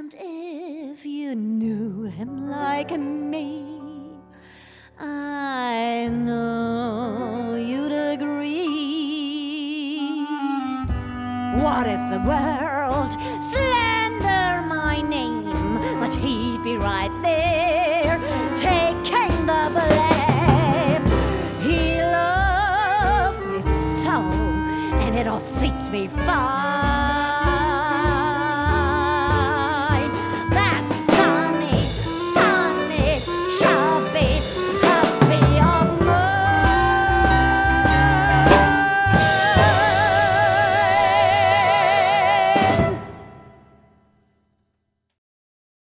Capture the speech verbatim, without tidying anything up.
And if you knew him like me, I know you'd agree. What if the world slander my name, but he'd be right there taking the blame. He loves me so, and it all suits me fine.